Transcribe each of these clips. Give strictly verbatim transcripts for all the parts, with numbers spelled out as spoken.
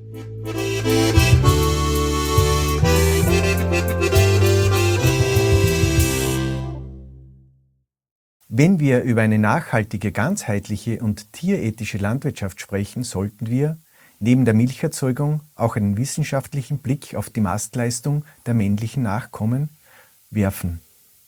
Wenn wir über eine nachhaltige, ganzheitliche und tierethische Landwirtschaft sprechen, sollten wir neben der Milcherzeugung auch einen wissenschaftlichen Blick auf die Mastleistung der männlichen Nachkommen werfen.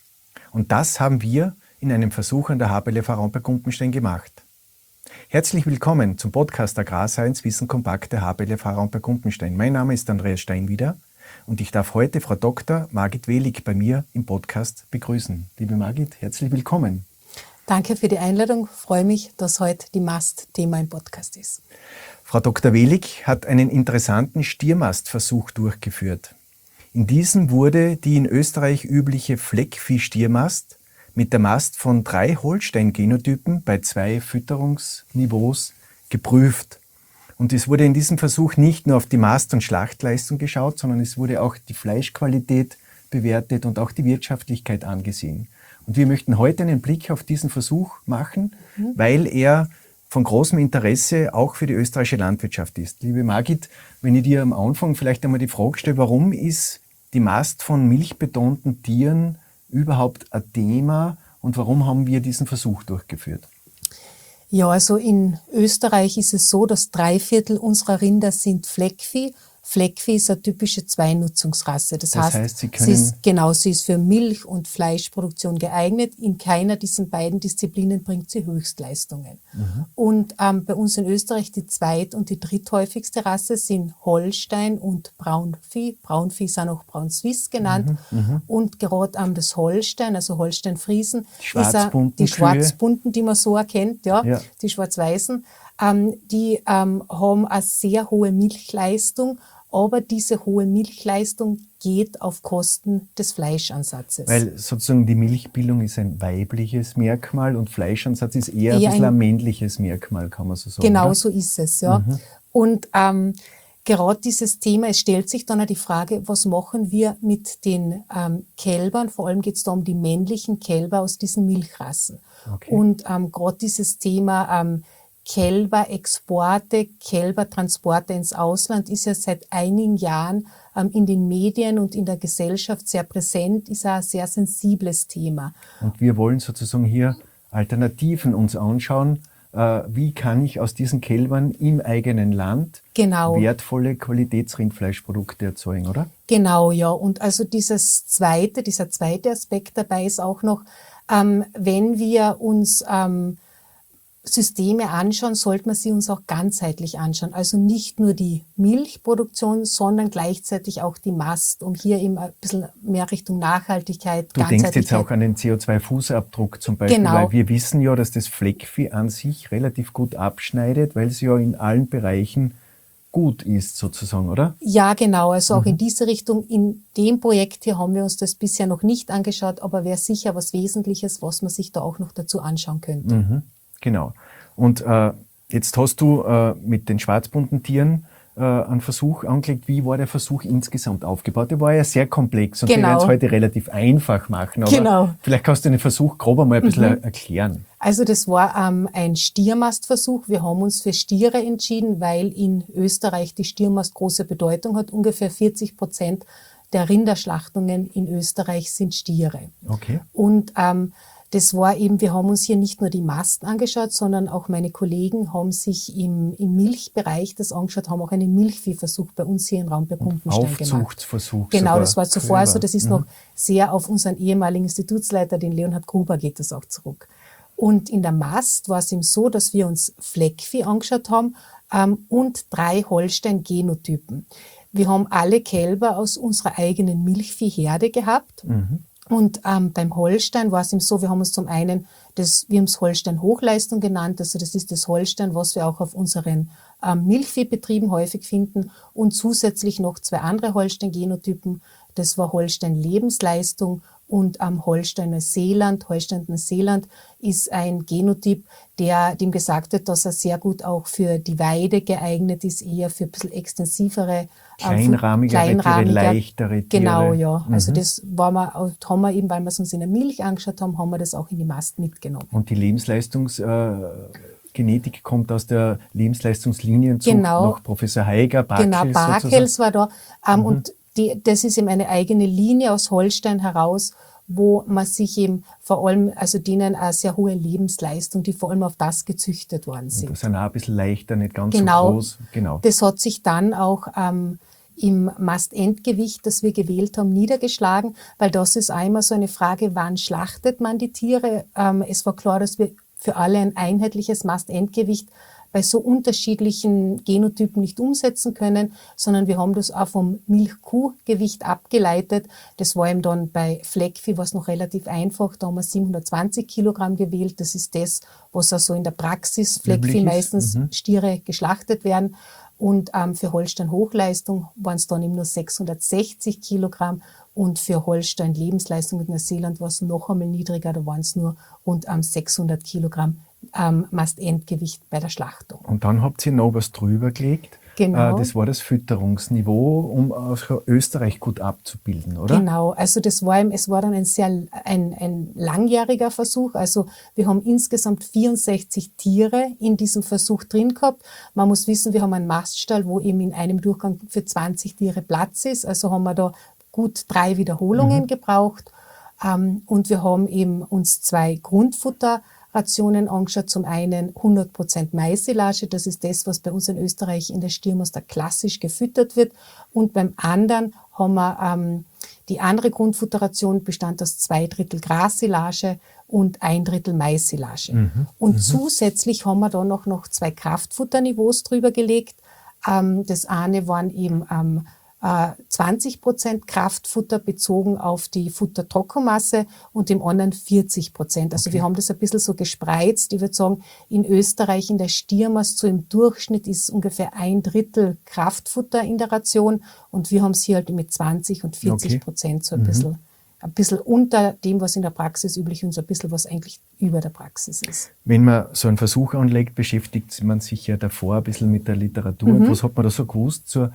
Und das haben wir in einem Versuch an der H B L V Raumberg-Gumpenstein gemacht. Herzlich willkommen zum Podcast Agrarscience Wissen Kompakt der H B L V Raumberg-Gumpenstein. Mein Name ist Andreas Steinwieder und ich darf heute Frau Doktor Margit Welig bei mir im Podcast begrüßen. Liebe Margit, herzlich willkommen. Danke für die Einladung. Ich freue mich, dass heute die Mast Thema im Podcast ist. Frau Doktor Welig hat einen interessanten Stiermastversuch durchgeführt. In diesem wurde die in Österreich übliche Fleckvieh-Stiermast mit der Mast von drei Holstein-Genotypen bei zwei Fütterungsniveaus geprüft. Und es wurde in diesem Versuch nicht nur auf die Mast- und Schlachtleistung geschaut, sondern es wurde auch die Fleischqualität bewertet und auch die Wirtschaftlichkeit angesehen. Und wir möchten heute einen Blick auf diesen Versuch machen, mhm. weil er von großem Interesse auch für die österreichische Landwirtschaft ist. Liebe Margit, wenn ich dir am Anfang vielleicht einmal die Frage stelle, warum ist die Mast von milchbetonten Tieren überhaupt ein Thema und warum haben wir diesen Versuch durchgeführt? Ja, also in Österreich ist es so, dass drei Viertel unserer Rinder sind Fleckvieh. Fleckvieh ist eine typische Zweinutzungsrasse. Das, das heißt, heißt sie, können sie ist, genau, sie ist für Milch- und Fleischproduktion geeignet. In keiner dieser beiden Disziplinen bringt sie Höchstleistungen. Mhm. Und ähm, bei uns in Österreich die zweit- und die dritthäufigste Rasse sind Holstein und Braunvieh. Braunvieh ist auch noch Braun-Swiss genannt. Mhm. Mhm. Und gerade ähm, das Holstein, also Holstein-Friesen, die schwarzbunten, die schwarzbunten, die man so erkennt, ja, ja. die schwarz-weißen, ähm, die ähm, haben eine sehr hohe Milchleistung. Aber diese hohe Milchleistung geht auf Kosten des Fleischansatzes. Weil sozusagen die Milchbildung ist ein weibliches Merkmal und Fleischansatz ist eher, eher ein bisschen ein, ein männliches Merkmal, kann man so sagen. Genau oder? So ist es, ja. Mhm. Und ähm, gerade dieses Thema, es stellt sich dann auch die Frage, was machen wir mit den ähm, Kälbern? Vor allem geht es da um die männlichen Kälber aus diesen Milchrassen. Okay. Und ähm, gerade dieses Thema ähm, Kälberexporte, Kälbertransporte ins Ausland ist ja seit einigen Jahren ähm, in den Medien und in der Gesellschaft sehr präsent, ist ein sehr sensibles Thema. Und wir wollen sozusagen hier Alternativen uns anschauen. Äh, wie kann ich aus diesen Kälbern im eigenen Land genau. wertvolle Qualitätsrindfleischprodukte erzeugen, oder? Genau, ja. Und also dieses zweite, dieser zweite Aspekt dabei ist auch noch, ähm, wenn wir uns ähm, Systeme anschauen, sollte man sie uns auch ganzheitlich anschauen. Also nicht nur die Milchproduktion, sondern gleichzeitig auch die Mast, um hier eben ein bisschen mehr Richtung Nachhaltigkeit, Du denkst jetzt auch an den C O zwei Fußabdruck zum Beispiel, genau. weil wir wissen ja, dass das Fleckvieh an sich relativ gut abschneidet, weil es ja in allen Bereichen gut ist sozusagen, oder? Ja, genau. Also auch mhm. in diese Richtung. In dem Projekt hier haben wir uns das bisher noch nicht angeschaut, aber wäre sicher was Wesentliches, was man sich da auch noch dazu anschauen könnte. Mhm. Genau. Und äh, jetzt hast du äh, mit den schwarzbunten Tieren äh, einen Versuch angelegt. Wie war der Versuch insgesamt aufgebaut? Der war ja sehr komplex und genau. wir werden es heute relativ einfach machen. Aber genau. vielleicht kannst du den Versuch grob einmal ein bisschen mhm. erklären. Also das war ähm, ein Stiermastversuch. Wir haben uns für Stiere entschieden, weil in Österreich die Stiermast große Bedeutung hat. Ungefähr vierzig Prozent der Rinderschlachtungen in Österreich sind Stiere. Okay. Und ähm, das war eben, wir haben uns hier nicht nur die Mast angeschaut, sondern auch meine Kollegen haben sich im, im Milchbereich das angeschaut, haben auch einen Milchviehversuch bei uns hier in Raumberg-Gumpenstein gemacht. Aufzuchtsversuch. Genau, sogar. das war zuvor, also das ist mhm. noch sehr auf unseren ehemaligen Institutsleiter, den Leonhard Gruber, geht das auch zurück. Und in der Mast war es eben so, dass wir uns Fleckvieh angeschaut haben ähm, und drei Holstein-Genotypen. Wir haben alle Kälber aus unserer eigenen Milchviehherde gehabt. Mhm. Und ähm, beim Holstein war es eben so, wir haben uns zum einen, das, wir haben es Holstein Hochleistung genannt, also das ist das Holstein, was wir auch auf unseren ähm, Milchviehbetrieben häufig finden und zusätzlich noch zwei andere Holstein-Genotypen, das war Holstein Lebensleistung und am Holsteiner Seeland. Holsteiner Seeland ist ein Genotyp, der dem gesagt wird, dass er sehr gut auch für die Weide geeignet ist, eher für ein bisschen extensivere, kleinrahmigere, kleinrahmige, leichtere Tiere. Genau, ja. Mhm. Also das war wir, haben wir eben, weil wir es uns in der Milch angeschaut haben, haben wir das auch in die Mast mitgenommen. Und die Lebensleistungs äh Genetik kommt aus der Lebensleistungslinienzucht Genau. noch Professor Heiger, Barkels Genau, Barkels war da. Ähm, mhm. Und die, das ist eben eine eigene Linie aus Holstein heraus, wo man sich eben vor allem, also denen eine sehr hohe Lebensleistung, die vor allem auf das gezüchtet worden sind. Und das sind auch ein bisschen leichter, nicht ganz genau, so groß. Genau. Das hat sich dann auch ähm, im Mastendgewicht, das wir gewählt haben, niedergeschlagen, weil das ist einmal so eine Frage, wann schlachtet man die Tiere? Ähm, es war klar, dass wir für alle ein einheitliches Mastendgewicht bei so unterschiedlichen Genotypen nicht umsetzen können, sondern wir haben das auch vom Milchkuhgewicht abgeleitet. Das war eben dann bei Fleckvieh was noch relativ einfach, da haben wir siebenhundertzwanzig Kilogramm gewählt. Das ist das, was also in der Praxis Fleckvieh meistens mhm. Stiere geschlachtet werden. Und ähm, für Holstein Hochleistung waren es dann eben nur sechshundertsechzig Kilogramm und für Holstein Lebensleistung mit Neuseeland war es noch einmal niedriger, da waren es nur rund ähm, sechshundert Kilogramm ähm, Mastendgewicht bei der Schlachtung. Und dann habt ihr noch was drüber gelegt. Genau. Äh, das war das Fütterungsniveau, um auch Österreich gut abzubilden, oder? Genau, also das war, es war dann ein sehr ein, ein langjähriger Versuch. Also wir haben insgesamt vierundsechzig Tiere in diesem Versuch drin gehabt. Man muss wissen, wir haben einen Maststall, wo eben in einem Durchgang für zwanzig Tiere Platz ist. Also haben wir da gut drei Wiederholungen mhm. gebraucht. Ähm, und wir haben eben uns zwei Grundfutterrationen angeschaut. Zum einen hundert Prozent Maissilage, das ist das, was bei uns in Österreich in der Stiermast klassisch gefüttert wird. Und beim anderen haben wir ähm, die andere Grundfutterration bestand aus zwei Drittel Grassilage und ein Drittel Maissilage. Mhm. Und mhm. zusätzlich haben wir da noch, noch zwei Kraftfutterniveaus drüber gelegt. Ähm, das eine waren eben ähm, zwanzig Prozent Kraftfutter bezogen auf die Futtertrockenmasse und im anderen vierzig Prozent. Also okay. wir haben das ein bisschen so gespreizt. Ich würde sagen, in Österreich in der Stiermast so im Durchschnitt ist ungefähr ein Drittel Kraftfutter in der Ration und wir haben es hier halt mit zwanzig und vierzig Prozent okay. so ein, mhm. bisschen, ein bisschen unter dem, was in der Praxis üblich ist und so ein bisschen, was eigentlich über der Praxis ist. Wenn man so einen Versuch anlegt, beschäftigt man sich ja davor ein bisschen mit der Literatur. Mhm. Was hat man da so gewusst zur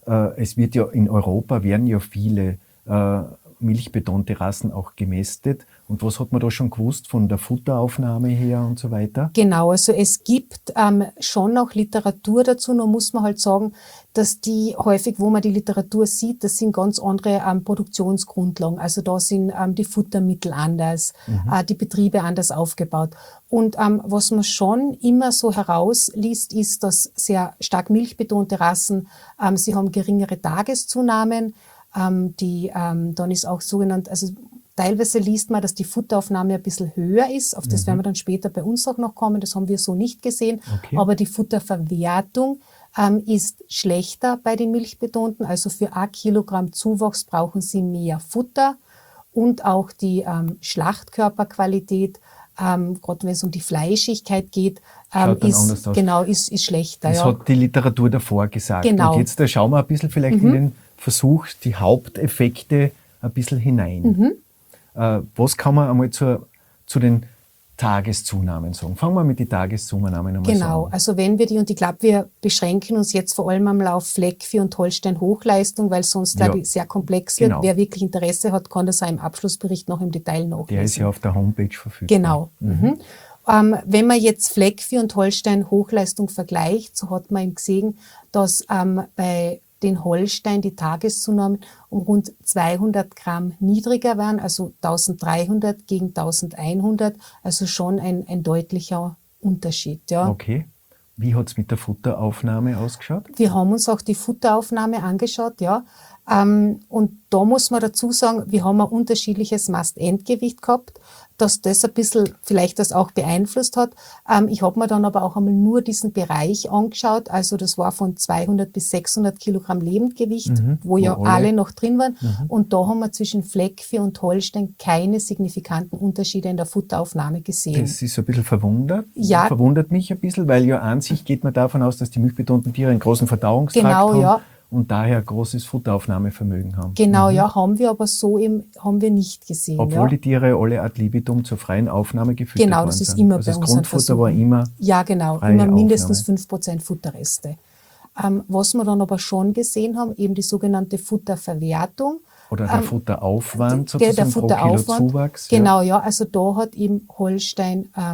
Es wird ja in Europa werden ja viele äh, milchbetonte Rassen auch gemästet. Und was hat man da schon gewusst von der Futteraufnahme her und so weiter? Genau, also es gibt ähm, schon auch Literatur dazu, nur muss man halt sagen, dass die häufig, wo man die Literatur sieht, das sind ganz andere ähm, Produktionsgrundlagen. Also da sind ähm, die Futtermittel anders, mhm. äh, die Betriebe anders aufgebaut. Und ähm, was man schon immer so herausliest, ist, dass sehr stark milchbetonte Rassen, ähm, sie haben geringere Tageszunahmen, ähm, die ähm, dann ist auch sogenannt, also teilweise liest man, dass die Futteraufnahme ein bisschen höher ist. Auf das mhm. werden wir dann später bei uns auch noch kommen. Das haben wir so nicht gesehen. Okay. Aber die Futterverwertung ähm, ist schlechter bei den Milchbetonten. Also für ein Kilogramm Zuwachs brauchen sie mehr Futter. Und auch die ähm, Schlachtkörperqualität, ähm, gerade wenn es um die Fleischigkeit geht, ähm, ist, genau, ist, ist schlechter. Das ja. hat die Literatur davor gesagt. Genau. Und jetzt da schauen wir ein bisschen vielleicht mhm. in den Versuch, die Haupteffekte ein bisschen hinein. Mhm. Äh, was kann man einmal zur, zu den Tageszunahmen sagen? Fangen wir mit den Tageszunahmen einmal Genau, an. also wenn wir die, und ich glaube, wir beschränken uns jetzt vor allem am Lauf Fleckvieh und Holstein Hochleistung, weil sonst, glaube ja. ich, sehr komplex wird. Genau. Wer wirklich Interesse hat, kann das auch im Abschlussbericht noch im Detail nachlesen. Der ist ja auf der Homepage verfügbar. Genau. Mhm. Mhm. Ähm, wenn man jetzt Fleckvieh und Holstein Hochleistung vergleicht, so hat man eben gesehen, dass ähm, bei den Holstein die Tageszunahmen um rund zweihundert Gramm niedriger waren, also eintausenddreihundert gegen eintausendeinhundert, also schon ein, ein deutlicher Unterschied. Ja. Okay. Wie hat es mit der Futteraufnahme ausgeschaut? Wir haben uns auch die Futteraufnahme angeschaut, ja. Ähm, und da muss man dazu sagen, wir haben ein unterschiedliches Mastendgewicht gehabt, dass das ein bisschen vielleicht das auch beeinflusst hat. Ähm, ich habe mir dann aber auch einmal nur diesen Bereich angeschaut, also das war von zweihundert bis sechshundert Kilogramm Lebendgewicht, mhm, wo ja alle. alle noch drin waren. Mhm. Und da haben wir zwischen Fleckvieh und Holstein keine signifikanten Unterschiede in der Futteraufnahme gesehen. Das ist ein bisschen verwundert. Ja. Verwundert mich ein bisschen, weil ja an sich geht man davon aus, dass die milchbetonten Tiere einen großen Verdauungstrakt genau, haben. Ja. Und daher großes Futteraufnahmevermögen haben. Genau, mhm. ja, haben wir aber so eben, haben wir nicht gesehen. Obwohl ja. die Tiere alle ad libitum zur freien Aufnahme gefüttert genau, worden das ist sind. immer also bei das unseren Grundfutter Versuchen. war immer Ja, genau, immer mindestens fünf Prozent Futterreste. Ähm, was wir dann aber schon gesehen haben, eben die sogenannte Futterverwertung. Oder der ähm, Futteraufwand der, sozusagen der Futteraufwand, pro Kilo Zuwachs. Genau, ja. ja, also da hat eben Holstein ähm,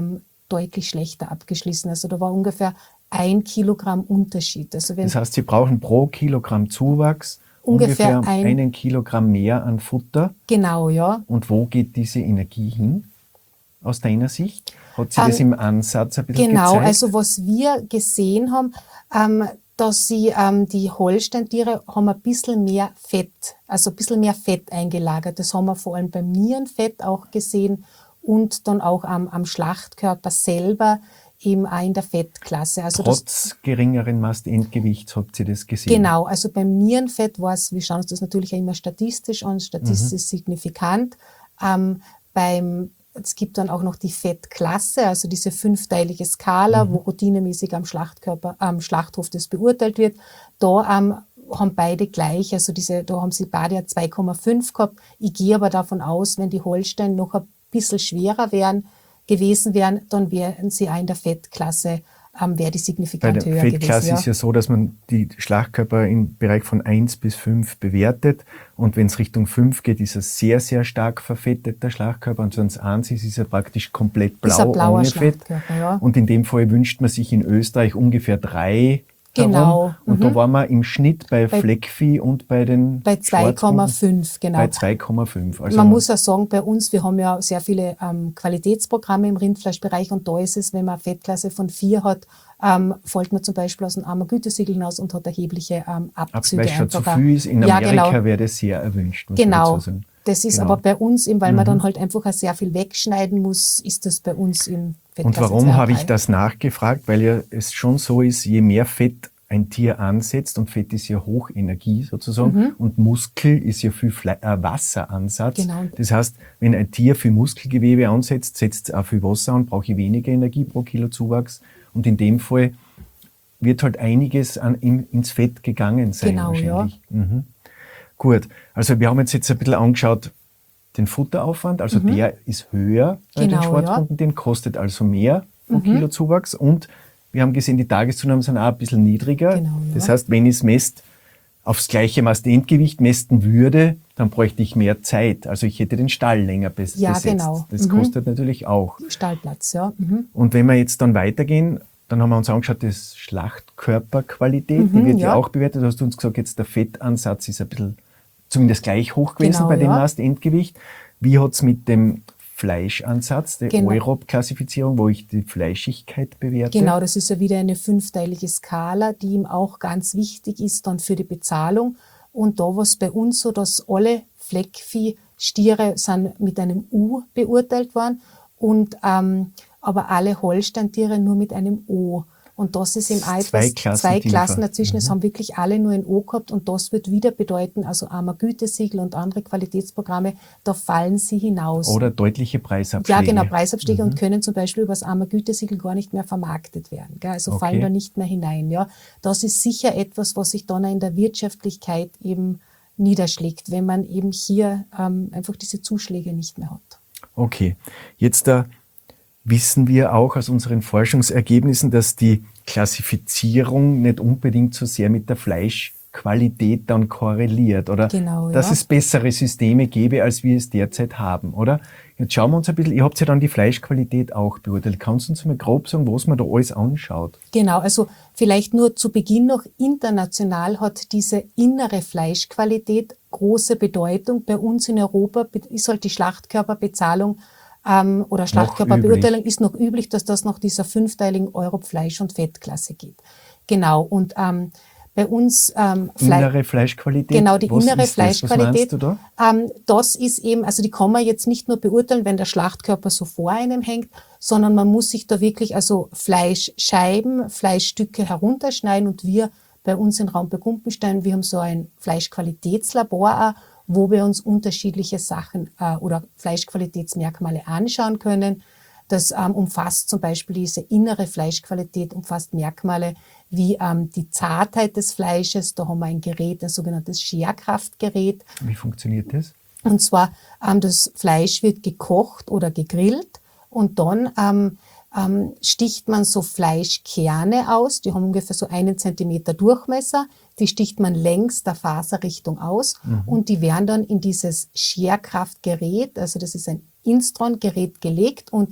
deutlich schlechter abgeschlossen. Also da war ungefähr ein Kilogramm Unterschied. Also wenn das heißt, Sie brauchen pro Kilogramm Zuwachs ungefähr, ungefähr ein, einen Kilogramm mehr an Futter. Genau, ja. Und wo geht diese Energie hin, aus deiner Sicht? Hat sie um, das im Ansatz ein bisschen genau, gezeigt? Also was wir gesehen haben, ähm, dass sie, ähm, die Holsteintiere haben ein bisschen mehr Fett, also ein bisschen mehr Fett eingelagert. Das haben wir vor allem beim Nierenfett auch gesehen und dann auch am, am Schlachtkörper selber, eben auch in der Fettklasse. Also Trotz das, geringeren Mastendgewichts habt ihr das gesehen? Genau, also beim Nierenfett war es, wir schauen uns das natürlich auch immer statistisch an, statistisch mhm. signifikant. Ähm, beim Es gibt dann auch noch die Fettklasse, also diese fünfteilige Skala, mhm. wo routinemäßig am Schlachtkörper, am Schlachthof das beurteilt wird. Da ähm, haben beide gleich, also diese, da haben sie beide ja zwei Komma fünf gehabt. Ich gehe aber davon aus, wenn die Holstein noch ein bisschen schwerer wären, gewesen wären, dann wären sie auch in der Fettklasse, ähm, wäre die signifikant höher gewesen. Bei der Fettklasse ja. ist ja so, dass man die Schlachtkörper im Bereich von eins bis fünf bewertet. Und wenn es Richtung fünf geht, ist er sehr, sehr stark verfettet, der Schlachtkörper. Und wenn es eins ist, ist er praktisch komplett blau, ist ein blauer ohne Fett. Ja. Und in dem Fall wünscht man sich in Österreich ungefähr drei. Genau. Und mhm. da waren wir im Schnitt bei, bei Fleckvieh und bei den Bei zwei Komma fünf, genau. Bei zwei Komma fünf. Also man muss auch sagen, bei uns, wir haben ja sehr viele ähm, Qualitätsprogramme im Rindfleischbereich und da ist es, wenn man eine Fettklasse von vier hat, ähm, fällt man zum Beispiel aus dem armer Gütesiegel hinaus und hat erhebliche ähm, Abzüge. Weil es schon zu viel ist. In Amerika ja, genau. wäre das sehr erwünscht. Muss genau. dazu sagen. Das ist genau. aber bei uns, eben, weil mhm. man dann halt einfach auch sehr viel wegschneiden muss, ist das bei uns im Fettklasse. Und warum habe ich das nachgefragt? Weil ja es schon so ist, je mehr Fett ein Tier ansetzt, und Fett ist ja Hochenergie sozusagen, mhm. und Muskel ist ja viel Fle- äh, Wasseransatz. Genau. Das heißt, wenn ein Tier viel Muskelgewebe ansetzt, setzt es auch viel Wasser an, brauche ich weniger Energie pro Kilo Zuwachs. Und in dem Fall wird halt einiges an, in, ins Fett gegangen sein. Genau, wahrscheinlich. Ja. Mhm. Gut, also wir haben jetzt, jetzt ein bisschen angeschaut, den Futteraufwand, also mhm. der ist höher bei genau, den Schwarzhunden, ja. den kostet also mehr pro mhm. Kilo Zuwachs, und wir haben gesehen, die Tageszunahmen sind auch ein bisschen niedriger. Genau, ja. Das heißt, wenn ich es messt, aufs gleiche Mastendgewicht messen würde, dann bräuchte ich mehr Zeit. Also ich hätte den Stall länger bes- ja, besetzt. Genau. Das mhm. kostet natürlich auch. Stallplatz, ja. Mhm. Und wenn wir jetzt dann weitergehen, dann haben wir uns angeschaut, das Schlachtkörperqualität, mhm, die wird ja. ja auch bewertet. Du hast uns gesagt, jetzt der Fettansatz ist ein bisschen zumindest gleich hoch gewesen genau, bei dem ja. Mastendgewicht. Wie hat es mit dem Fleischansatz, der genau. Europe-Klassifizierung, wo ich die Fleischigkeit bewerte? Genau, das ist ja wieder eine fünfteilige Skala, die ihm auch ganz wichtig ist dann für die Bezahlung. Und da war es bei uns so, dass alle Fleckvieh-Stiere sind mit einem U beurteilt worden, und ähm, aber alle Holsteintiere nur mit einem O. Und das ist im Alter zwei Klassen, zwei Klassen dazwischen. Mhm. Es haben wirklich alle nur ein O gehabt, und das wird wieder bedeuten, also armer Gütesiegel und andere Qualitätsprogramme, da fallen sie hinaus. Oder deutliche Preisabschläge. Ja, genau, Preisabschläge, mhm. und können zum Beispiel über das armer Gütesiegel gar nicht mehr vermarktet werden. Gell? Also okay. fallen da nicht mehr hinein. Ja, das ist sicher etwas, was sich dann in der Wirtschaftlichkeit eben niederschlägt, wenn man eben hier ähm, einfach diese Zuschläge nicht mehr hat. Okay, jetzt da wissen wir auch aus unseren Forschungsergebnissen, dass die Klassifizierung nicht unbedingt so sehr mit der Fleischqualität dann korreliert, oder genau, dass ja. es bessere Systeme gäbe, als wir es derzeit haben, oder? Jetzt schauen wir uns ein bisschen, ihr habt ja dann die Fleischqualität auch beurteilt. Kannst du uns mal grob sagen, was man da alles anschaut? Genau, also vielleicht nur zu Beginn noch, international hat diese innere Fleischqualität große Bedeutung. Bei uns in Europa ist halt die Schlachtkörperbezahlung ähm, oder Schlachtkörperbeurteilung ist noch üblich, dass das nach dieser fünfteiligen Europe-Fleisch- und Fettklasse geht. Genau, und ähm, bei uns ähm, innere Fleischqualität. Genau, die was innere ist Fleischqualität. Das? Was meinst du da? Ähm, das ist eben, also die kann man jetzt nicht nur beurteilen, wenn der Schlachtkörper so vor einem hängt, sondern man muss sich da wirklich also Fleischscheiben, Fleischstücke herunterschneiden, und wir bei uns in Raum-Burg-Gumpenstein, wir haben so ein Fleischqualitätslabor auch, wo wir uns unterschiedliche Sachen äh, oder Fleischqualitätsmerkmale anschauen können. Das ähm, umfasst zum Beispiel diese innere Fleischqualität, umfasst Merkmale wie ähm, die Zartheit des Fleisches. Da haben wir ein Gerät, ein sogenanntes Scherkraftgerät. Wie funktioniert das? Und zwar, ähm, das Fleisch wird gekocht oder gegrillt, und dann ähm, ähm, sticht man so Fleischkerne aus. Die haben ungefähr so einen Zentimeter Durchmesser. Die sticht man längs der Faserrichtung aus, mhm. und die werden dann in dieses Scherkraftgerät, also das ist ein Instron-Gerät, gelegt, und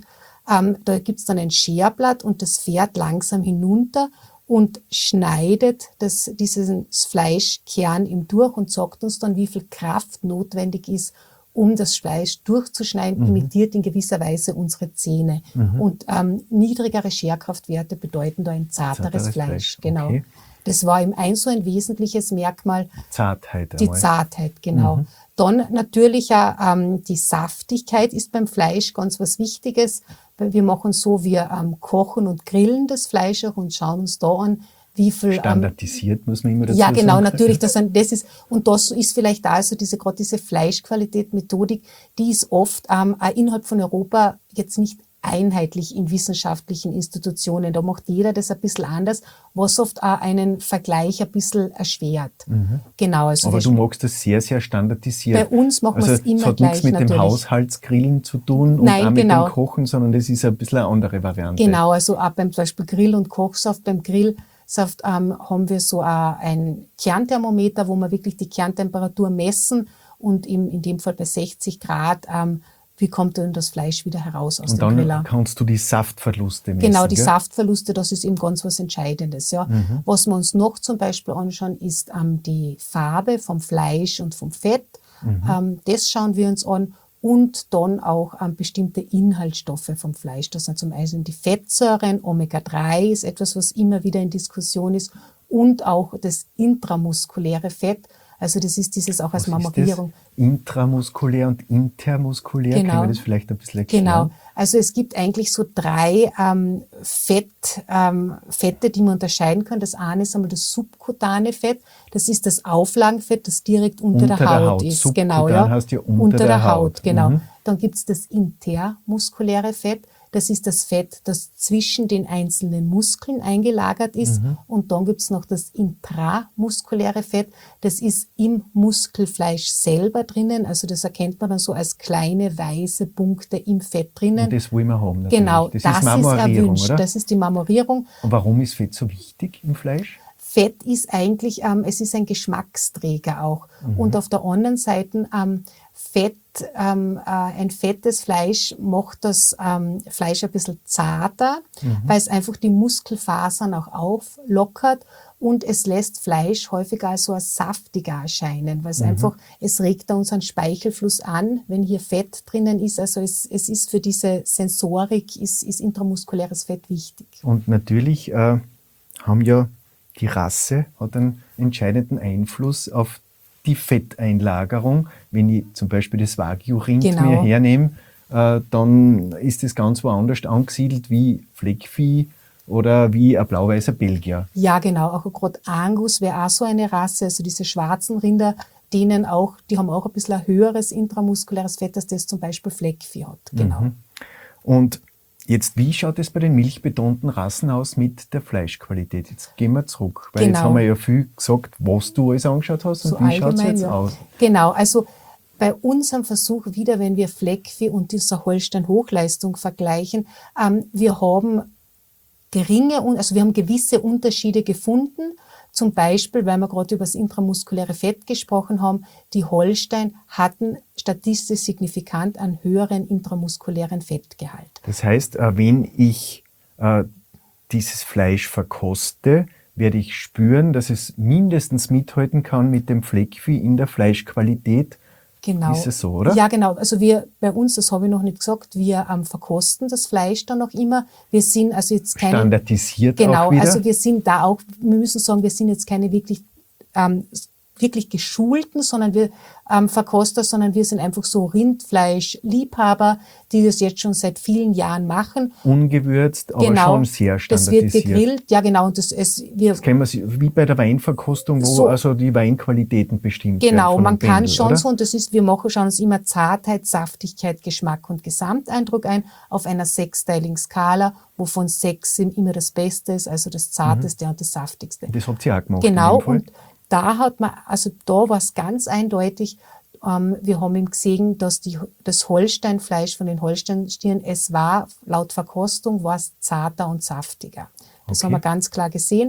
Ähm, da gibt's dann ein Scherblatt und das fährt langsam hinunter und schneidet das, diesen Fleischkern ihm durch und sagt uns dann, wie viel Kraft notwendig ist, um das Fleisch durchzuschneiden, mhm. imitiert in gewisser Weise unsere Zähne. Mhm. Und ähm, niedrigere Scherkraftwerte bedeuten da ein zarteres, zarteres Fleisch. Fleisch. Genau. Okay. Das war ihm ein so ein wesentliches Merkmal. Zartheit. Die einmal. Zartheit, genau. Mhm. Dann natürlich auch ähm, die Saftigkeit ist beim Fleisch ganz was Wichtiges. Wir machen so, wir ähm, kochen und grillen das Fleisch auch und schauen uns da an, wie viel... Standardisiert, ähm, muss man immer dazu ja, sagen. Ja, genau, natürlich. Das, das ist, und das ist vielleicht da also diese, gerade diese Fleischqualität, Methodik, die ist oft ähm, auch innerhalb von Europa jetzt nicht einheitlich in wissenschaftlichen Institutionen. Da macht jeder das ein bisschen anders, was oft auch einen Vergleich ein bisschen erschwert. Mhm. Genau. Also aber du magst das sehr, sehr standardisiert. Bei uns machen also wir es immer gleich. Das hat nichts mit natürlich. dem Haushaltsgrillen zu tun und Nein, auch mit genau. dem Kochen, sondern das ist ein bisschen eine andere Variante. Genau, also auch beim zum Beispiel Grill und Kochsaft. Beim Grillsaft ähm, haben wir so auch ein Kernthermometer, wo wir wirklich die Kerntemperatur messen und im, in dem Fall bei sechzig Grad ähm, wie kommt denn das Fleisch wieder heraus aus und dem Griller? Und dann kannst du die Saftverluste messen. Genau, die gell? Saftverluste, das ist eben ganz was Entscheidendes. Ja. Mhm. Was wir uns noch zum Beispiel anschauen, ist ähm, die Farbe vom Fleisch und vom Fett. Mhm. Ähm, das schauen wir uns an. Und dann auch ähm, bestimmte Inhaltsstoffe vom Fleisch. Das sind zum Beispiel die Fettsäuren, Omega drei ist etwas, was immer wieder in Diskussion ist. Und auch das intramuskuläre Fett. Also das ist dieses auch als Marmorierung. Intramuskulär und intermuskulär, genau. Können wir das vielleicht ein bisschen erklären? Genau, also es gibt eigentlich so drei ähm, Fett, ähm, Fette, die man unterscheiden kann. Das eine ist einmal das subkutane Fett, das ist das Auflagenfett, das direkt unter, unter der Haut, der Haut. ist. Subkutan genau, ja. heißt ja unter, unter der, der Haut. Haut. Genau. Mhm. Dann gibt's das intermuskuläre Fett. Das ist das Fett, das zwischen den einzelnen Muskeln eingelagert ist. Mhm. Und dann gibt's noch das intramuskuläre Fett. Das ist im Muskelfleisch selber drinnen. Also das erkennt man dann so als kleine weiße Punkte im Fett drinnen. Und das wollen wir haben natürlich. Genau, das, das ist, Marmorierung, ist erwünscht. Oder? Das ist die Marmorierung. Und warum ist Fett so wichtig im Fleisch? Fett ist eigentlich, ähm, es ist ein Geschmacksträger auch. Mhm. Und auf der anderen Seite ähm, Fett, ähm, äh, ein fettes Fleisch macht das ähm, Fleisch ein bisschen zarter, mhm. weil es einfach die Muskelfasern auch auflockert und es lässt Fleisch häufiger als so als saftiger erscheinen, weil es mhm. einfach, es regt da unseren Speichelfluss an, wenn hier Fett drinnen ist. Also es, es ist für diese Sensorik, ist, ist intramuskuläres Fett wichtig. Und natürlich äh, haben ja die Rasse hat einen entscheidenden Einfluss auf die Fetteinlagerung. Wenn ich zum Beispiel das Wagyu-Rind genau. mir hernehme, äh, dann ist das ganz woanders angesiedelt wie Fleckvieh oder wie ein blau-weißer Belgier. Ja, genau. Auch gerade Angus wäre auch so eine Rasse. Also diese schwarzen Rinder, denen auch, die haben auch ein bisschen ein höheres intramuskuläres Fett, als das zum Beispiel Fleckvieh hat. Genau. Mhm. Und jetzt, wie schaut es bei den milchbetonten Rassen aus mit der Fleischqualität? Jetzt gehen wir zurück, weil genau. jetzt haben wir ja viel gesagt, was du alles angeschaut hast und so wie schaut es jetzt ja. aus? Genau, also bei unserem Versuch wieder, wenn wir Fleckvieh und dieser Holstein-Hochleistung vergleichen, ähm, wir haben geringe, also wir haben gewisse Unterschiede gefunden. Zum Beispiel, weil wir gerade über das intramuskuläre Fett gesprochen haben, die Holstein hatten statistisch signifikant einen höheren intramuskulären Fettgehalt. Das heißt, wenn ich äh, dieses Fleisch verkoste, werde ich spüren, dass es mindestens mithalten kann mit dem Fleckvieh in der Fleischqualität. Genau. Ist es so, oder? Ja, genau. Also wir, bei uns, das habe ich noch nicht gesagt, wir ähm, verkosten das Fleisch dann noch immer. Wir sind also jetzt keine... Standardisiert genau, auch wieder? Genau, also wir sind da auch, wir müssen sagen, wir sind jetzt keine wirklich, ähm, wirklich geschulten, sondern wir ähm, Verkoster, sondern wir sind einfach so Rindfleischliebhaber, die das jetzt schon seit vielen Jahren machen. Ungewürzt, aber genau, schon sehr standardisiert. Das wird gegrillt, ja genau. Und das, es, wir, das kennen wir wie bei der Weinverkostung, wo so, also die Weinqualitäten bestimmt werden. Genau, man kann Pendel, schon oder? so, und das ist, wir machen, schauen uns immer Zartheit, Saftigkeit, Geschmack und Gesamteindruck ein auf einer sechsteiligen Skala, wovon sechs immer das Beste ist, also das Zarteste mhm. und das Saftigste. Das habt ihr auch gemacht. Genau, und da hat man, also da war es ganz eindeutig, ähm, wir haben ihm gesehen, dass die, das Holsteinfleisch von den Holsteinstieren, es war, laut Verkostung, war es zarter und saftiger. Das okay. haben wir ganz klar gesehen.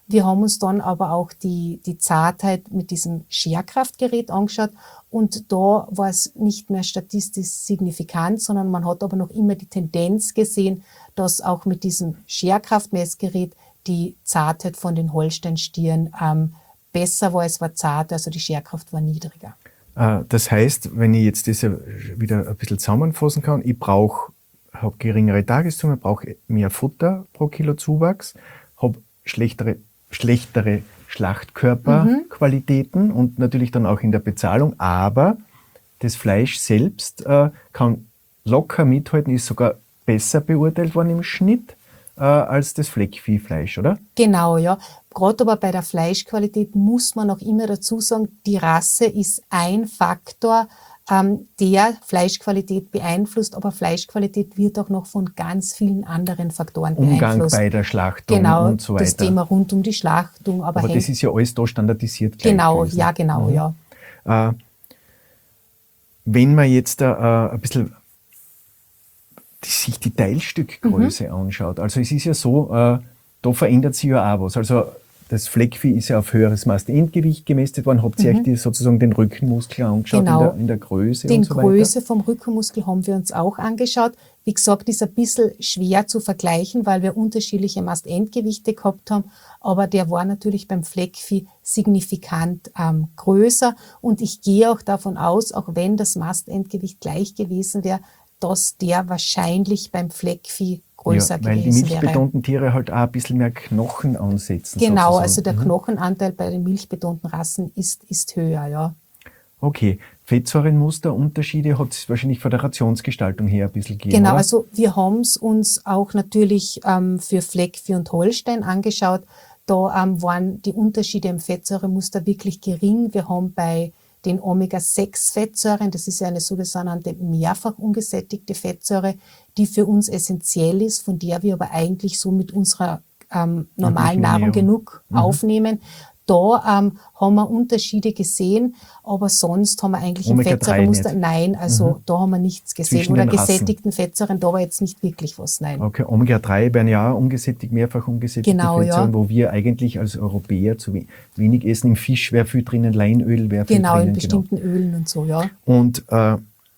Wir haben uns dann aber auch die, die Zartheit mit diesem Scherkraftgerät angeschaut und da war es nicht mehr statistisch signifikant, sondern man hat aber noch immer die Tendenz gesehen, dass auch mit diesem Scherkraftmessgerät die Zartheit von den Holsteinstieren ähm, besser war. Es war zart, also die Scherkraft war niedriger. Das heißt, wenn ich jetzt das wieder ein bisschen zusammenfassen kann, ich brauche, habe geringere Tageszufuhr, brauche mehr Futter pro Kilo Zuwachs, habe schlechtere, schlechtere Schlachtkörperqualitäten mhm. und natürlich dann auch in der Bezahlung, aber das Fleisch selbst äh, kann locker mithalten, ist sogar besser beurteilt worden im Schnitt äh, als das Fleckviehfleisch, oder? Genau, ja. Gerade aber bei der Fleischqualität muss man auch immer dazu sagen, die Rasse ist ein Faktor, ähm, der Fleischqualität beeinflusst, aber Fleischqualität wird auch noch von ganz vielen anderen Faktoren Umgang beeinflusst. Umgang bei der Schlachtung genau, und so weiter. Das Thema rund um die Schlachtung. Aber, aber das ist ja alles da standardisiert gleich Genau, gewesen. ja, genau, mhm. ja. Äh, wenn man jetzt äh, ein bisschen die, sich die Teilstückgröße mhm. anschaut, also es ist ja so, äh, da verändert sich ja auch was. Also das Fleckvieh ist ja auf höheres Mastendgewicht gemästet worden. Habt ihr mhm. euch die, sozusagen den Rückenmuskel angeschaut genau. in, der, in der Größe Den und so weiter? Die Größe vom Rückenmuskel haben wir uns auch angeschaut. Wie gesagt, ist ein bisschen schwer zu vergleichen, weil wir unterschiedliche Mastendgewichte gehabt haben. Aber der war natürlich beim Fleckvieh signifikant ähm, größer. Und ich gehe auch davon aus, auch wenn das Mastendgewicht gleich gewesen wäre, dass der wahrscheinlich beim Fleckvieh größer ja, weil gewesen die milchbetonten Tiere halt auch ein bisschen mehr Knochen ansetzen. Genau, sozusagen. also der mhm. Knochenanteil bei den milchbetonten Rassen ist, ist höher, ja. Okay, Fettsäurenmusterunterschiede hat es wahrscheinlich von der Rationsgestaltung her ein bisschen gegeben, Genau, oder? also wir haben es uns auch natürlich ähm, für Fleckvieh und Holstein angeschaut. Da ähm, waren die Unterschiede im Fettsäuremuster wirklich gering. Wir haben bei den Omega sechs Fettsäuren, das ist ja eine sogenannte mehrfach ungesättigte Fettsäure, die für uns essentiell ist, von der wir aber eigentlich so mit unserer ähm, normalen Nahrung genug mhm. aufnehmen. Da ähm, haben wir Unterschiede gesehen, aber sonst haben wir eigentlich im Fettsäuremuster, nein, also mhm. da haben wir nichts gesehen. Zwischen Oder den Rassen. gesättigten Fettsäuren, da war jetzt nicht wirklich was, nein. Okay, Omega drei werden ja auch ungesättigt, mehrfach ungesättigte genau, Fettsäuren, ja. wo wir eigentlich als Europäer zu wenig essen. Im Fisch wäre viel drinnen, Leinöl wäre viel genau, drinnen. In bestimmten genau. Ölen und so, ja. Und äh,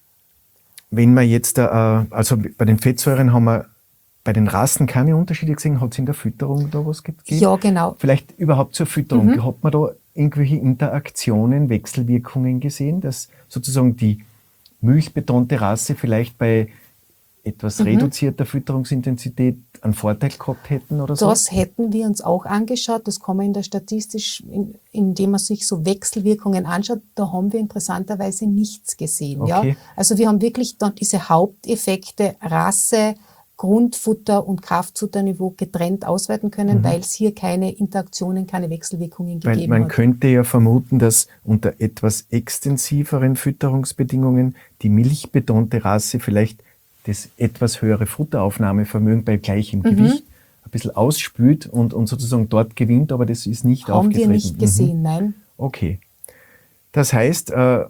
wenn man jetzt, äh, also bei den Fettsäuren haben wir bei den Rassen keine Unterschiede gesehen. Hat es in der Fütterung da was gegeben? Ja, genau. Vielleicht überhaupt zur Fütterung. Mhm. Hat man da irgendwelche Interaktionen, Wechselwirkungen gesehen, dass sozusagen die milchbetonte Rasse vielleicht bei etwas mhm. reduzierter Fütterungsintensität einen Vorteil gehabt hätten oder so? Das hätten wir uns auch angeschaut. Das kann man in der Statistisch, in, indem man sich so Wechselwirkungen anschaut, da haben wir interessanterweise nichts gesehen. Okay. Ja? Also wir haben wirklich dann diese Haupteffekte Rasse, Grundfutter und Kraftfutterniveau getrennt auswerten können, mhm. weil es hier keine Interaktionen, keine Wechselwirkungen gegeben hat. Weil man hat. könnte ja vermuten, dass unter etwas extensiveren Fütterungsbedingungen die milchbetonte Rasse vielleicht das etwas höhere Futteraufnahmevermögen bei gleichem mhm. Gewicht ein bisschen ausspült und, und sozusagen dort gewinnt, aber das ist nicht Haben aufgetreten. Haben wir nicht gesehen, mhm. nein. Okay. Das heißt, äh,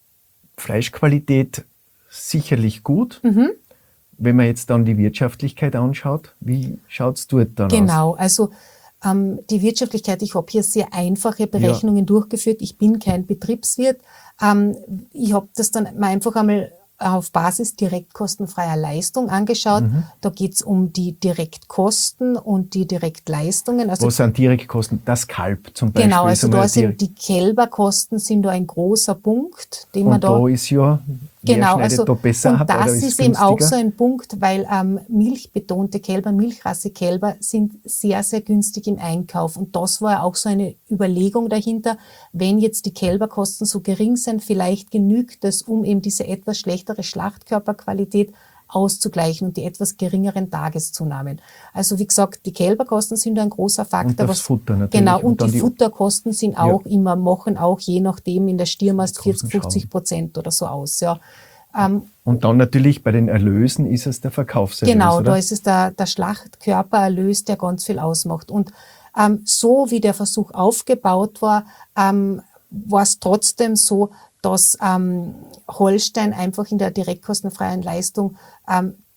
Fleischqualität sicherlich gut. Mhm. Wenn man jetzt dann die Wirtschaftlichkeit anschaut, wie schaut es dort dann genau, aus? Genau, also ähm, die Wirtschaftlichkeit, ich habe hier sehr einfache Berechnungen ja. durchgeführt. Ich bin kein Betriebswirt. Ähm, ich habe das dann mal einfach einmal auf Basis direktkostenfreier Leistung angeschaut. Mhm. Da geht es um die Direktkosten und die Direktleistungen. Also was sind Direktkosten? Das Kalb zum Beispiel. Genau, also da sind die Kälberkosten sind da ein großer Punkt, den und man da... da ist ja, wer genau, schneidet also, da besser und ab, das oder ist, ist eben günstiger? auch so ein Punkt, weil ähm, milchbetonte Kälber, Milchrasse-Kälber sind sehr, sehr günstig im Einkauf. Und das war auch so eine Überlegung dahinter, wenn jetzt die Kälberkosten so gering sind, vielleicht genügt es, um eben diese etwas schlechtere Schlachtkörperqualität auszugleichen und die etwas geringeren Tageszunahmen. Also wie gesagt, die Kälberkosten sind ein großer Faktor. Und das was, Futter natürlich. Genau, und, und die, die Futterkosten sind auch ja. immer, machen auch je nachdem in der Stiermast vierzig, Schrauben. fünfzig Prozent oder so aus. Ja. Ähm, und dann natürlich bei den Erlösen ist es der Verkaufserlös, Genau, oder? da ist es der, der Schlachtkörpererlös, der ganz viel ausmacht. Und ähm, so wie der Versuch aufgebaut war, ähm, war es trotzdem so, dass ähm, Holstein einfach in der direktkostenfreien Leistung ähm,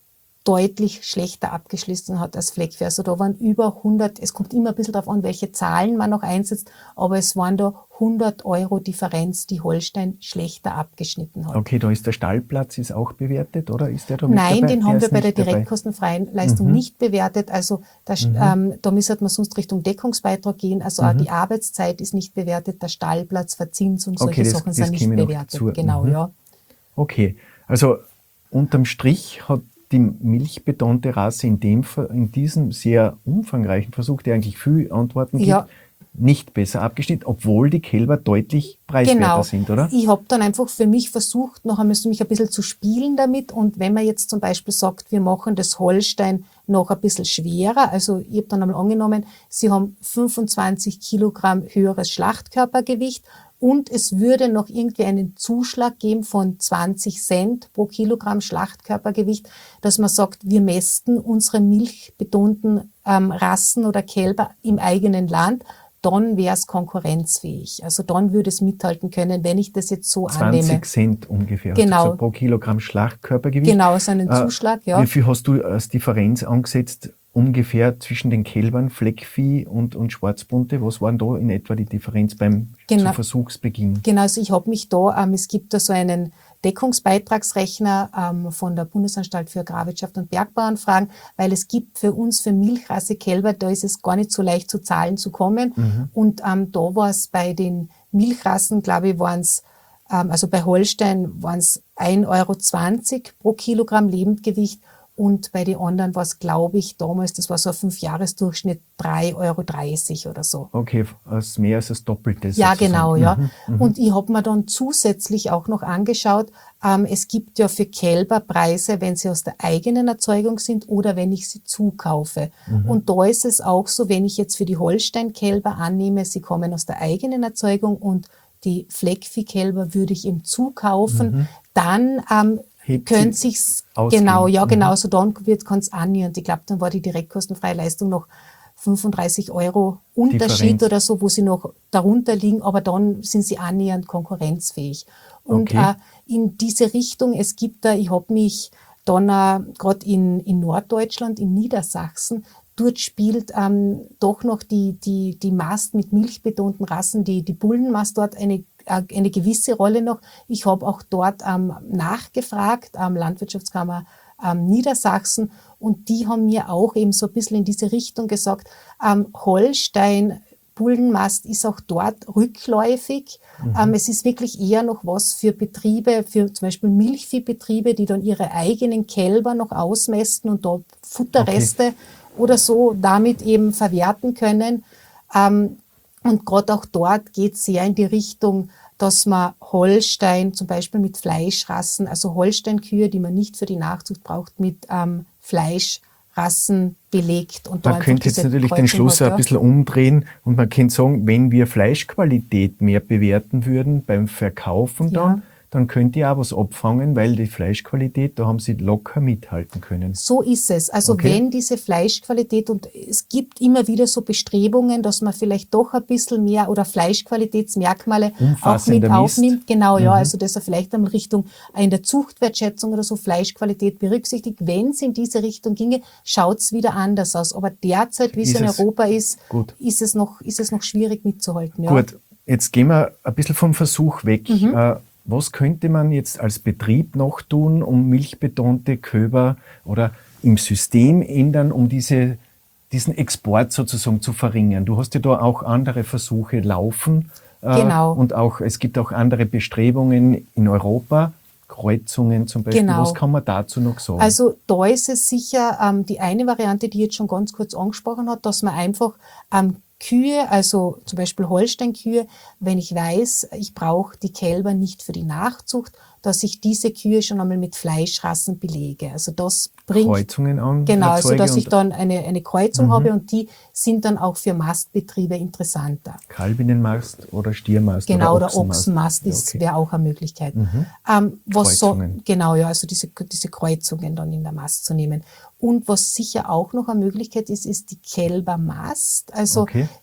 deutlich schlechter abgeschlossen hat als Fleckvieh. Also da waren über hundert, es kommt immer ein bisschen darauf an, welche Zahlen man noch einsetzt, aber es waren da hundert Euro Differenz, die Holstein schlechter abgeschnitten hat. Okay, da ist der Stallplatz ist auch bewertet, oder? Ist der da mit Nein, dabei? den haben Der wir ist bei der nicht dabei. direktkostenfreien Leistung Mhm. nicht bewertet. Also da, Mhm. ähm, da müsste man sonst Richtung Deckungsbeitrag gehen. Also auch Mhm. die Arbeitszeit ist nicht bewertet, der Stallplatz, Verzins und solche Okay, das- Sachen das sind nicht käme noch bewertet. dazu. Genau, Mhm. ja. Okay, also unterm Strich hat die milchbetonte Rasse in, dem, Ver- in diesem sehr umfangreichen Versuch, der eigentlich viele Antworten gibt, Ja. nicht besser abgeschnitten, obwohl die Kälber deutlich preiswerter Genau. sind, oder? Ich habe dann einfach für mich versucht, noch einmal so mich ein bisschen zu spielen damit. Und wenn man jetzt zum Beispiel sagt, wir machen das Holstein noch ein bisschen schwerer, also ich habe dann einmal angenommen, sie haben fünfundzwanzig Kilogramm höheres Schlachtkörpergewicht und es würde noch irgendwie einen Zuschlag geben von zwanzig Cent pro Kilogramm Schlachtkörpergewicht, dass man sagt, wir mästen unsere milchbetonten ähm, Rassen oder Kälber im eigenen Land, dann wäre es konkurrenzfähig. Also dann würde es mithalten können, wenn ich das jetzt so annehme. zwanzig Cent ungefähr, hast du Genau. gesagt, pro Kilogramm Schlachtkörpergewicht. Genau, so einen Äh, Zuschlag, ja. Wie viel hast du als Differenz angesetzt, ungefähr zwischen den Kälbern, Fleckvieh und, und Schwarzbunte? Was war denn da in etwa die Differenz beim Genau. zu Versuchsbeginn? Genau, also ich habe mich da, ähm, es gibt da so einen Deckungsbeitragsrechner ähm, von der Bundesanstalt für Agrarwirtschaft und Bergbauernfragen, weil es gibt für uns, für Milchrasse-Kälber, da ist es gar nicht so leicht zu Zahlen zu kommen. Mhm. Und ähm, da war es bei den Milchrassen, glaube ich, waren es, ähm, also bei Holstein waren es ein Euro zwanzig pro Kilogramm Lebendgewicht. Und bei den anderen war es, glaube ich, damals, das war so ein Fünfjahresdurchschnitt, drei Euro dreißig oder so. Okay, als mehr als das Doppelte. Ja, sozusagen. genau, ja. Mhm, mhm. Und ich habe mir dann zusätzlich auch noch angeschaut, ähm, es gibt ja für Kälber Preise, wenn sie aus der eigenen Erzeugung sind oder wenn ich sie zukaufe. Mhm. Und da ist es auch so, wenn ich jetzt für die Holstein-Kälber annehme, sie kommen aus der eigenen Erzeugung und die Fleckvieh-Kälber würde ich eben zukaufen, Mhm. dann ähm, Hebt könnte sie sich's, ausgehen. genau, ja, Mhm. genau, so dann kann es annähernd. Ich glaube, dann war die direktkostenfreie Leistung noch fünfunddreißig Euro Unterschied Differenz. oder so, wo sie noch darunter liegen, aber dann sind sie annähernd konkurrenzfähig. Und Okay. äh, in diese Richtung, es gibt da, ich habe mich dann äh, gerade in, in Norddeutschland, in Niedersachsen, dort spielt ähm, doch noch die, die, die Mast mit milchbetonten Rassen, die, die Bullenmast dort eine, äh, eine gewisse Rolle noch. Ich habe auch dort ähm, nachgefragt, ähm, Landwirtschaftskammer ähm, Niedersachsen, und die haben mir auch eben so ein bisschen in diese Richtung gesagt, ähm, Holstein, Bullenmast ist auch dort rückläufig. Mhm. Ähm, es ist wirklich eher noch was für Betriebe, für zum Beispiel Milchviehbetriebe, die dann ihre eigenen Kälber noch ausmästen und da Futterreste oder so damit eben verwerten können. Ähm, und gerade auch dort geht es sehr in die Richtung, dass man Holstein zum Beispiel mit Fleischrassen, also Holsteinkühe, die man nicht für die Nachzucht braucht, mit ähm, Fleischrassen belegt. Und da Man einfach könnte jetzt diese natürlich den Kreuzung Schluss hat, ein ja. bisschen umdrehen und man könnte sagen, wenn wir Fleischqualität mehr bewerten würden beim Verkaufen dann, Ja. dann könnt ihr auch was abfangen, weil die Fleischqualität, da haben sie locker mithalten können. So ist es. Also Okay. wenn diese Fleischqualität, und es gibt immer wieder so Bestrebungen, dass man vielleicht doch ein bisschen mehr oder Fleischqualitätsmerkmale auch mit Umfassender misst. aufnimmt. Genau, ja. Mhm. Also dass er vielleicht einmal Richtung in der Zuchtwertschätzung oder so Fleischqualität berücksichtigt. Wenn es in diese Richtung ginge, schaut es wieder anders aus. Aber derzeit, wie es Ist in es- Europa ist, Gut. ist es noch, ist es noch schwierig mitzuhalten. Ja. Gut, jetzt gehen wir ein bisschen vom Versuch weg. Mhm. Äh, was könnte man jetzt als Betrieb noch tun, um milchbetonte Kälber oder im System ändern, um diese, diesen Export sozusagen zu verringern? Du hast ja da auch andere Versuche laufen. Äh, Genau. Und auch, es gibt auch andere Bestrebungen in Europa, Kreuzungen zum Beispiel. Genau. Was kann man dazu noch sagen? Also da ist es sicher ähm, die eine Variante, die ich jetzt schon ganz kurz angesprochen hat, dass man einfach ähm, Kühe, also zum Beispiel Holsteinkühe, wenn ich weiß, ich brauche die Kälber nicht für die Nachzucht, dass ich diese Kühe schon einmal mit Fleischrassen belege. Also das bringt Kreuzungen an. genau, also erzeuge dass ich und dann eine, eine Kreuzung Mhm. habe, und die sind dann auch für Mastbetriebe interessanter. Kalbinnenmast oder Stiermast Genau, oder oder Ochsenmast. Ochsenmast Ja, ist, okay. wäre auch eine Möglichkeit. Mhm. Ähm, was so, Kreuzungen. genau, ja, also diese, diese Kreuzungen dann in der Mast zu nehmen. Und was sicher auch noch eine Möglichkeit ist, ist die Kälbermast. Also Okay.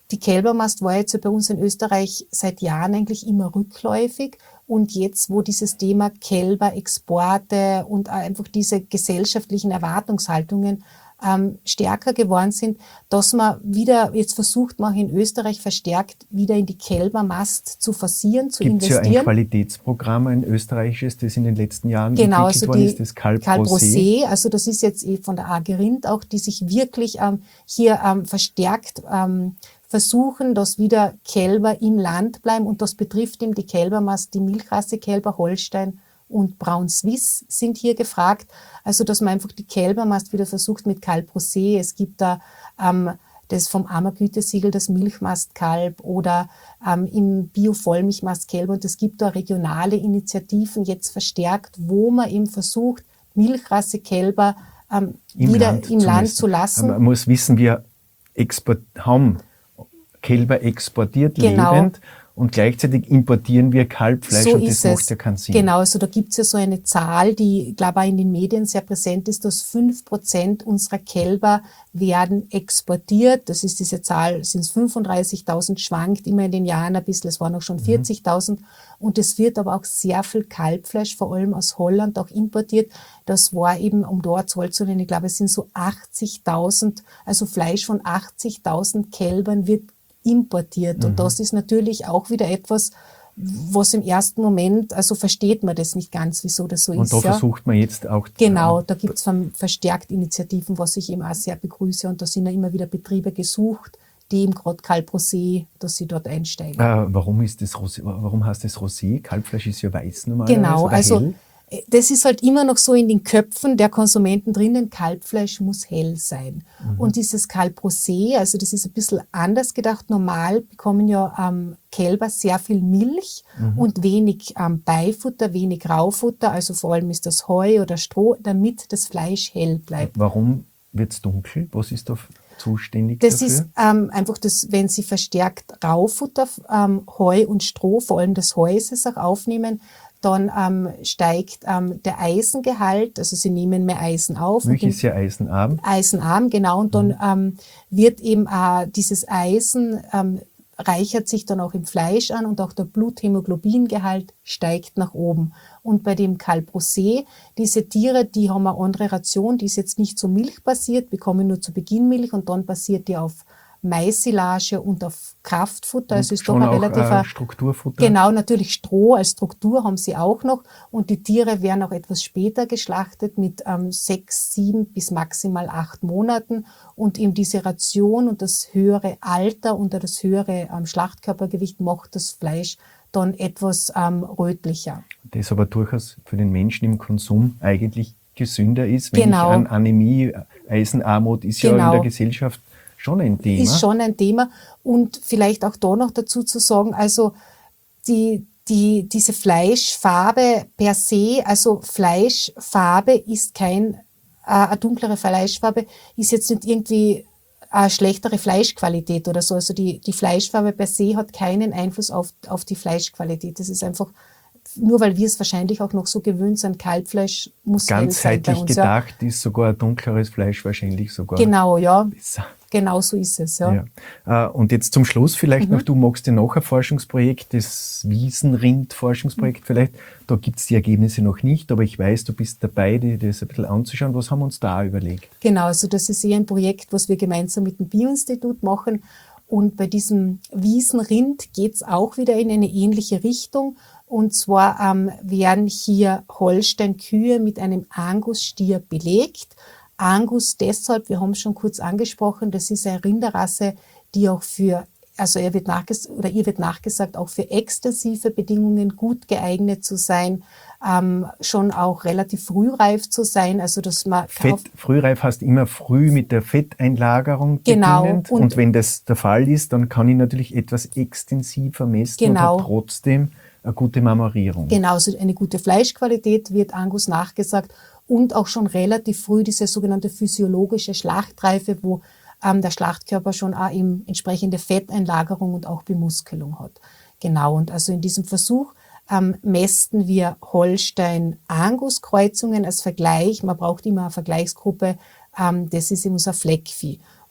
die Kälbermast war jetzt bei uns in Österreich seit Jahren eigentlich immer rückläufig. Und jetzt, wo dieses Thema Kälberexporte und einfach diese gesellschaftlichen Erwartungshaltungen ähm, stärker geworden sind, dass man wieder, jetzt versucht man in Österreich verstärkt wieder in die Kälbermast zu forcieren, zu Gibt's investieren. Gibt ja ein Qualitätsprogramm, ein österreichisches, das in den letzten Jahren genau, entwickelt also worden die ist, das Kalb Kalb Rosé. Rosé, also das ist jetzt eh von der A G Rind auch, die sich wirklich ähm, hier ähm, verstärkt ähm, versuchen, dass wieder Kälber im Land bleiben, und das betrifft eben die Kälbermast, die Milchrasse-Kälber, Holstein und Braun Swiss sind hier gefragt. Also, dass man einfach die Kälbermast wieder versucht mit Kalb Rosé. Es gibt da ähm, das vom Ammer-Gütesiegel, das Milchmastkalb, oder ähm, im Bio-Vollmilchmastkälber. Und es gibt da regionale Initiativen jetzt verstärkt, wo man eben versucht, Milchrasse-Kälber ähm, Im wieder Land im zu Land messen. zu lassen. Man muss wissen, wir export haben Kälber exportiert, Genau. lebend, und gleichzeitig importieren wir Kalbfleisch, So und ist das macht es. ja keinen Sinn. Genau, also da gibt's ja so eine Zahl, die, ich glaube, auch in den Medien sehr präsent ist, dass fünf Prozent unserer Kälber werden exportiert. Das ist diese Zahl, sind es fünfunddreißigtausend, schwankt immer in den Jahren ein bisschen, es waren auch schon vierzigtausend. Und es wird aber auch sehr viel Kalbfleisch, vor allem aus Holland, auch importiert. Das war eben, um dort Zahl zu nennen, ich glaube, es sind so achtzigtausend, also Fleisch von achtzigtausend Kälbern wird importiert. Mhm. Und das ist natürlich auch wieder etwas, was im ersten Moment, also versteht man das nicht ganz, wieso das so Und ist. da ja. versucht man jetzt auch... Genau, da gibt es verstärkt Initiativen, was ich eben auch sehr begrüße. Und da sind ja immer wieder Betriebe gesucht, die eben gerade Kalb Rosé, dass sie dort einsteigen. Äh, warum ist das Rosé, warum heißt das Rosé? Kalbfleisch ist ja weiß normalerweise, Genau, oder also hell. das ist halt immer noch so in den Köpfen der Konsumenten drinnen, Kalbfleisch muss hell sein. Mhm. Und dieses Kalb Rosé, also das ist ein bisschen anders gedacht. Normal bekommen ja ähm, Kälber sehr viel Milch mhm. und wenig ähm, Beifutter, wenig Raufutter, also vor allem ist das Heu oder Stroh, damit das Fleisch hell bleibt. Warum wird es dunkel? Was ist da zuständig das dafür? Das ist ähm, einfach, das, wenn Sie verstärkt Raufutter, ähm, Heu und Stroh, vor allem das Heu ist es auch aufnehmen, dann ähm, steigt ähm, der Eisengehalt, also sie nehmen mehr Eisen auf. Milch ist ja eisenarm. Eisenarm, genau. Und dann ähm, wird eben äh, dieses Eisen ähm, reichert sich dann auch im Fleisch an, und auch der Bluthämoglobingehalt steigt nach oben. Und bei dem Kalb Rosé, diese Tiere, die haben eine andere Ration, die ist jetzt nicht so milchbasiert, bekommen nur zu Beginn Milch, und dann basiert die auf Maissilage und auf Kraftfutter. Also ist doch ein relativ äh, Strukturfutter. Genau, natürlich Stroh als Struktur haben sie auch noch, und die Tiere werden auch etwas später geschlachtet mit ähm, sechs, sieben bis maximal acht Monaten, und eben diese Ration und das höhere Alter und das höhere ähm, Schlachtkörpergewicht macht das Fleisch dann etwas ähm, rötlicher. Das aber durchaus für den Menschen im Konsum eigentlich gesünder ist, wenn Genau. ich an Anämie, Eisenarmut ist Genau. ja in der Gesellschaft schon ein Thema. Ist schon ein Thema. Und vielleicht auch da noch dazu zu sagen, also die, die, diese Fleischfarbe per se, also Fleischfarbe ist kein, äh, eine dunklere Fleischfarbe, ist jetzt nicht irgendwie eine schlechtere Fleischqualität oder so. Also die, die Fleischfarbe per se hat keinen Einfluss auf, auf die Fleischqualität. Das ist einfach, nur weil wir es wahrscheinlich auch noch so gewöhnt sind, Kalbfleisch muss hell sein bei Ganzheitlich uns. gedacht Ja. ist sogar ein dunkleres Fleisch wahrscheinlich sogar Genau, ja. besser. Genau so ist es, ja. Ja. Und jetzt zum Schluss vielleicht Mhm. noch, du magst ja noch ein Forschungsprojekt, das Wiesenrind-Forschungsprojekt Mhm. vielleicht. Da gibt es die Ergebnisse noch nicht, aber ich weiß, du bist dabei, dir das ein bisschen anzuschauen. Was haben wir uns da überlegt? Genau, also das ist eher ein Projekt, was wir gemeinsam mit dem Bioinstitut machen. Und bei diesem Wiesenrind geht es auch wieder in eine ähnliche Richtung. Und zwar ähm, werden hier Holstein-Kühe mit einem Angus-Stier belegt. Angus deshalb, wir haben es schon kurz angesprochen, das ist eine Rinderrasse, die auch für, also er wird nachges- oder ihr wird nachgesagt, auch für extensive Bedingungen gut geeignet zu sein, ähm, schon auch relativ frühreif zu sein, also dass man Fett, frühreif heißt immer früh mit der Fetteinlagerung Genau. beginnend. Und, und wenn das der Fall ist, dann kann ich natürlich etwas extensiver messen Genau. und habe trotzdem eine gute Marmorierung. Genau, also eine gute Fleischqualität wird Angus nachgesagt, und auch schon relativ früh diese sogenannte physiologische Schlachtreife, wo ähm, der Schlachtkörper schon auch eben entsprechende Fetteinlagerung und auch Bemuskelung hat. Genau, und also in diesem Versuch ähm, mästen wir Holstein-Angus-Kreuzungen als Vergleich. Man braucht immer eine Vergleichsgruppe, ähm, das ist eben unser Fleckvieh.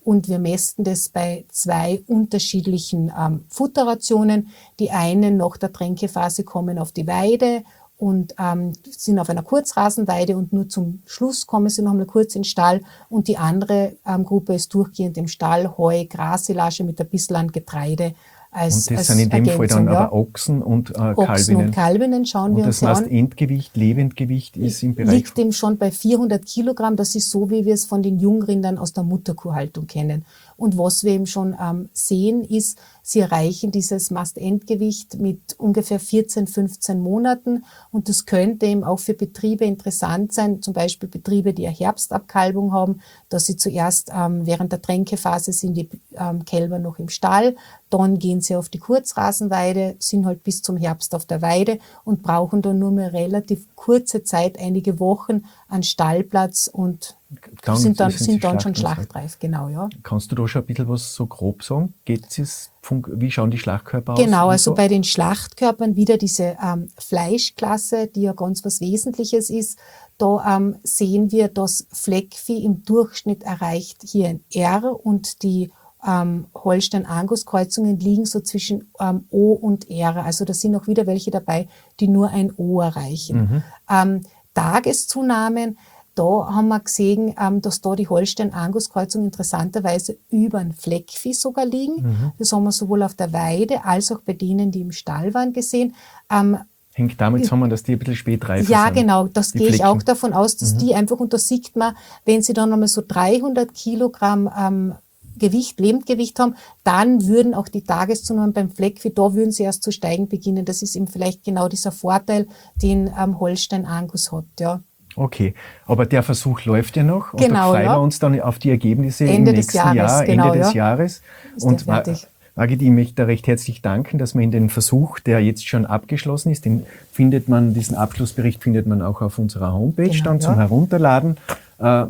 und wir mästen das bei zwei unterschiedlichen ähm, Futterrationen. Die einen nach der Tränkephase kommen auf die Weide und ähm, sind auf einer Kurzrasenweide und nur zum Schluss kommen sie noch mal kurz in den Stall und die andere ähm, Gruppe ist durchgehend im Stall, Heu, Grassilage mit ein bisschen an Getreide. Als, und das als sind in dem Ergänzung, Fall dann ja. aber Ochsen und äh, Kalbinnen. Ochsen und Kalbinnen schauen und wir uns das an. Mastendgewicht, Lebendgewicht ist im Bereich... Liegt dem schon bei vierhundert Kilogramm. Das ist so, wie wir es von den Jungrindern aus der Mutterkuhhaltung kennen. Und was wir eben schon ähm, sehen, ist, sie erreichen dieses Mastendgewicht mit ungefähr vierzehn, fünfzehn Monaten. Und das könnte eben auch für Betriebe interessant sein, zum Beispiel Betriebe, die eine Herbstabkalbung haben, dass sie zuerst ähm, während der Tränkephase sind die ähm, Kälber noch im Stall, dann gehen sie auf die Kurzrasenweide, sind halt bis zum Herbst auf der Weide und brauchen dann nur mehr relativ kurze Zeit, einige Wochen, an Stallplatz und Dann sind dann, sind sie sind dann schon schlachtungsreif. schlachtreif, genau, ja. Kannst du da schon ein bisschen was so grob sagen? Geht's es, wie schauen die Schlachtkörper aus? Genau, und also so? bei den Schlachtkörpern wieder diese ähm, Fleischklasse, die ja ganz was Wesentliches ist. Da ähm, sehen wir, dass Fleckvieh im Durchschnitt erreicht hier ein R und die ähm, Holstein-Angus-Kreuzungen liegen so zwischen ähm, O und R. Also da sind auch wieder welche dabei, die nur ein O erreichen. Mhm. Ähm, Tageszunahmen, da haben wir gesehen, ähm, dass da die Holstein-Angus-Kreuzungen interessanterweise über ein Fleckvieh sogar liegen. Mhm. Das haben wir sowohl auf der Weide als auch bei denen, die im Stall waren, gesehen. Ähm, Hängt damit zusammen, dass die ein bisschen spät reifer ja, sind. genau, das die gehe ich Flecken. auch davon aus, dass Mhm. die einfach, und das sieht man, wenn sie dann nochmal so dreihundert Kilogramm ähm, Gewicht, Lebendgewicht haben, dann würden auch die Tageszunahmen beim Fleckvieh, da würden sie erst zu steigen beginnen. Das ist eben vielleicht genau dieser Vorteil, den ähm, Holstein Angus hat, ja. Okay, aber der Versuch läuft ja noch und Genau, da freuen ja. wir uns dann auf die Ergebnisse Ende im des nächsten Jahres, Jahr, genau, Ende des ja. Jahres. Ist Und der fertig. Margit, ich möchte da recht herzlich danken, dass man in den Versuch, der jetzt schon abgeschlossen ist, den findet man, diesen Abschlussbericht findet man auch auf unserer Homepage Genau, dann zum ja. Herunterladen. Äh,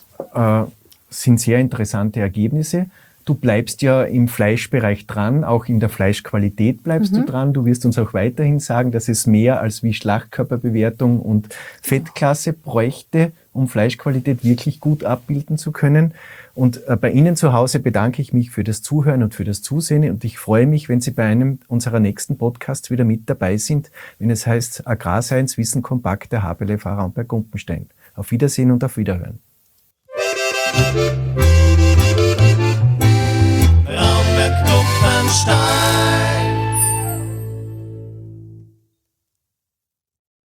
äh, sind sehr interessante Ergebnisse. Du bleibst ja im Fleischbereich dran, auch in der Fleischqualität bleibst Mhm. du dran. Du wirst uns auch weiterhin sagen, dass es mehr als wie Schlachtkörperbewertung und Fettklasse bräuchte, um Fleischqualität wirklich gut abbilden zu können. Und äh, bei Ihnen zu Hause bedanke ich mich für das Zuhören und für das Zusehen und ich freue mich, wenn Sie bei einem unserer nächsten Podcasts wieder mit dabei sind, wenn es heißt Agrarscience Wissen kompakt, der H B L F Raum bei Gumpenstein. Auf Wiedersehen und auf Wiederhören. Raumberg Gumpenstein.